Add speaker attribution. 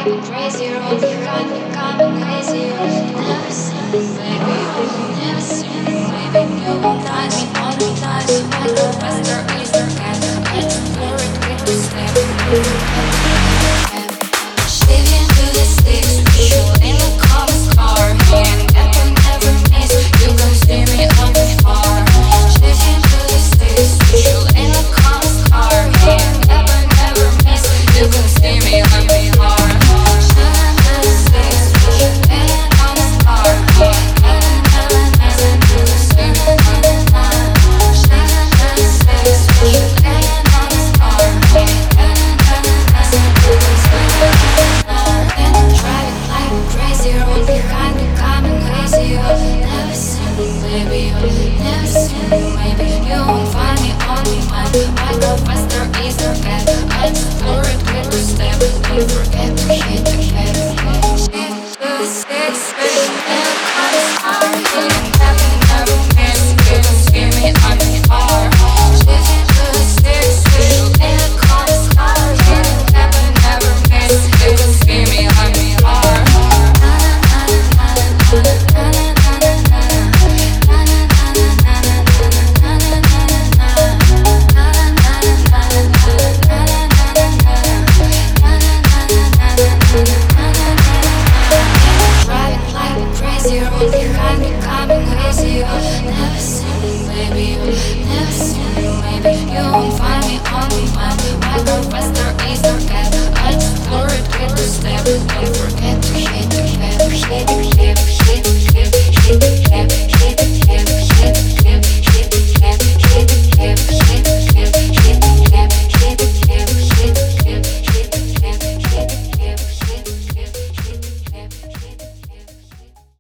Speaker 1: like crazy, all behind me coming hazy. Never seen me, baby. Never seen me, baby. You won't find me on the nights. I go faster, easier, cat. I explore it, quickly step. Shaving to the sticks, we shoot in the common car. Here never, never miss. You can see me on the far. Shaving to the sticks, we shoot in the common car. Here never, never miss. You can see me on the far. Shaving to the sticks, we shoot in the common car. Here never, never miss. You can see me on the far. Shaving to the sticks, we shoot in the common car. Here never, never miss. You can see me on the far. Driving like crazy, roll behind me, coming hazy. Never seen me, baby. Never seen me, maybe. You won't find me on the map. I go faster, easier, cat. I explore it, quicker step. Don't forget to hit the gas. Shift to the six, switch, and the cars are hitting. Never, never miss. You can see me on the car. Shift to the six, switch, and the cars are hitting. Never, never miss. You can see me on the car. Driving like crazy, roll behind me, coming hazy. Never seen me, baby. Never seen me, maybe. You won't find me on the map. I go faster, easier, cat. I explore it, quicker step.